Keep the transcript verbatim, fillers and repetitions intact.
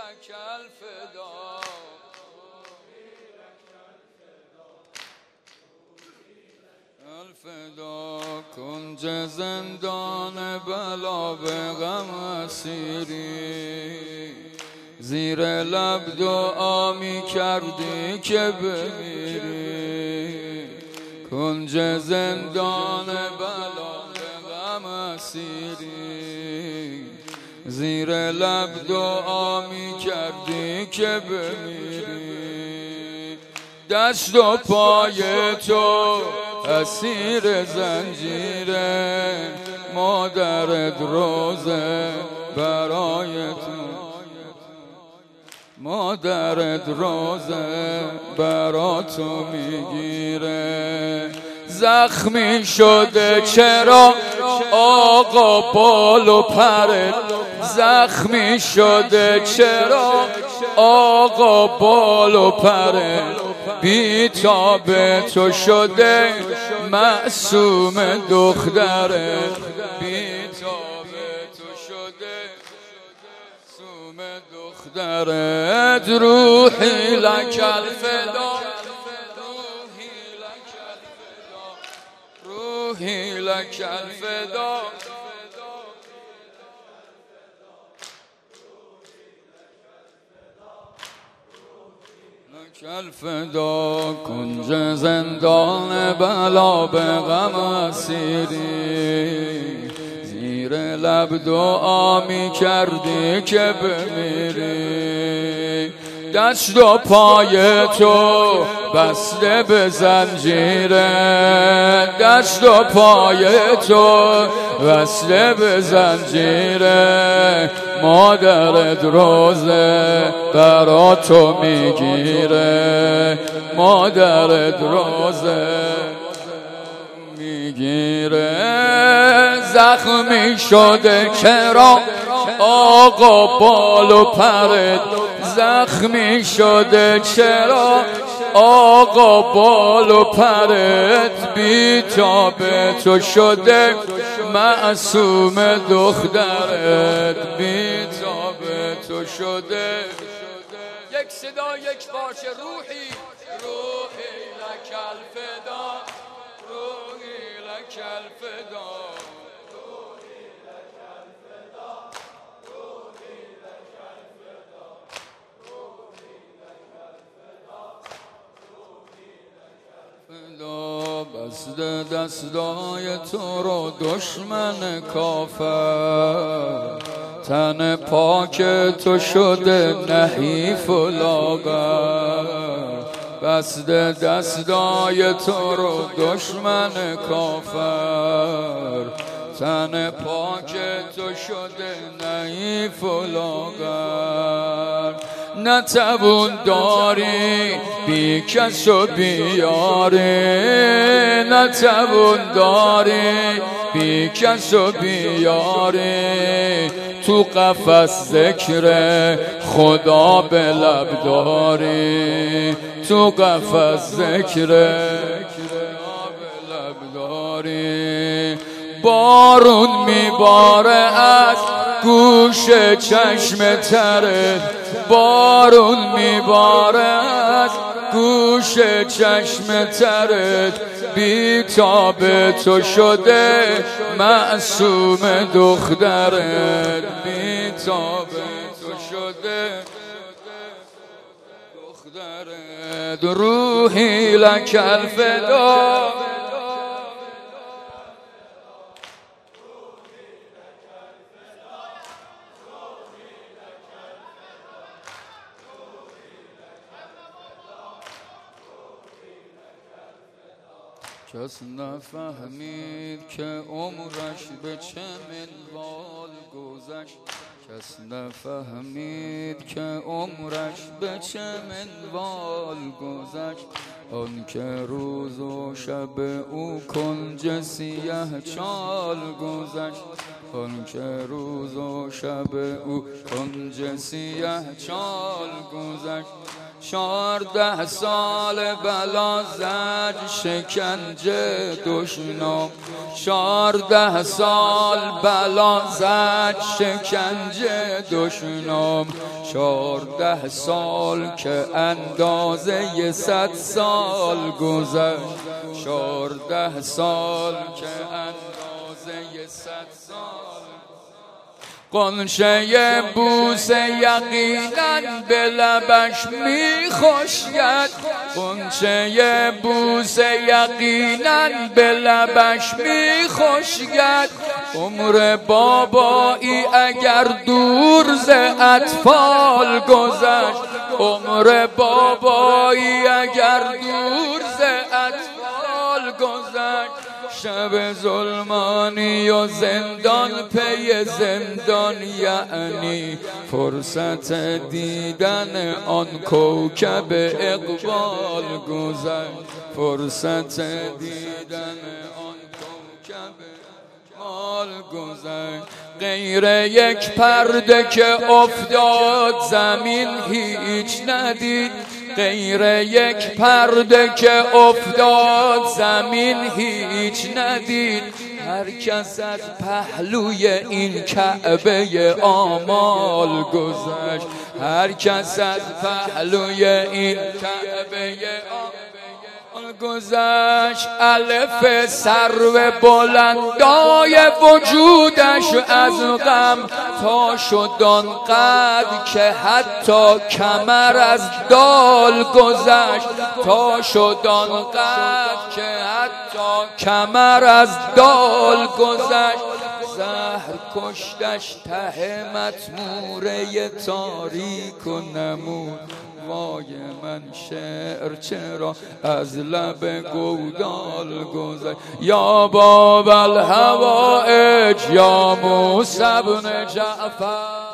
لک الفدا الفدا کنج زندان بلا به غم اسیری زیر لب دعا می کردی که بمیری کنج زندان بلا به غم اسیری زیر لب دعا می کردی که بمیری دست و پای تو اسیر زنجیره مادرت روزه برای تو مادرت روزه برا تو میگیره زخمی شده چرا آقا بال و پرت زخمی شده چرا آقا بال و پرت بی تاب تو شده معصوم دختره بی تاب تو شده معصوم دختره روحی لک الفدا روحی لک الفدا الفدا کنج زندان بلا به غم اسیری زیر لب دعا می کردی که بمیری دست و پای تو بسته به زنجیره دست و پای تو بسته به زنجیره مادرت روزه برا تو میگیره مادرت روزه میگیره زخمی شده چرا آقا بال و پرت زخمی شده چرا آقا بال و پرت بی تاب تو شده معصوم دخترت بی تاب تو شده یک صدا یک باشه روحی روحی لک الفدا روحی لک الفدا بسته دستای تو رو دشمن کافر تن پاک تو شده نحیف و لاغر بسته دستای تو رو دشمن کافر تن پاک تو شده نحیف و لاغر نتوان داری بی کس و بیاری نتوان داری بی کس و بیاری تو قفس ذکر خدا به لب داری تو قفس ذکر خدا به لب داری بارون میباره از گوش چشم ترت بارون میباره از گوش چشم ترت بی تاب تو شده معصوم دخترت بی تاب تو شده دخترت روحی لک الفدا کس نفهمید که عمرش به چه منوال گذشت کس نفهمید که عمرش به چه منوال گذشت آن که روز و شب او کنج سیه چال گذشت آن که روز و شب او کنج سیه چال گذشت. چهارده سال بلا زد شکنجه دشنام، چهارده سال بلا زد شکنجه دشنام، چهارده سال که اندازه صد سال گذشت، چهارده سال که اندازه صد سال. قنچه بوس یقینا به لبش می خشید، قنچه بوس یقینا به لبش می خشید. عمر بابایی اگر دور ز اطفال گذشت، عمر بابایی اگر دور ز اطفال گذشت. شب ظلمانی و زندان پی زندان، یعنی فرصت دیدن آن کوکب اقبال گذشت، فرصت دیدن آن کوکب اقبال گذشت. غیر یک پرده که افتاد زمین هیچ ندید، غیر یک پرده که افتاد زمین هیچ ندید. هر کس از پهلوی این کعبه آمال گذشت، هر کس از پهلوی این کعبه آمال گذشت. الف سرو بلندای وجودش از غم تا شد آنقدر که حتی کمر از دال گذشت، تا شد آنقدر که حتی کمر از دال گذشت. زهر کشتش ته مطموره تاریک و نمود. وای من شعر چرا از لب گودال گذشت. یا باب الهوائج یا موسی بن جعفر.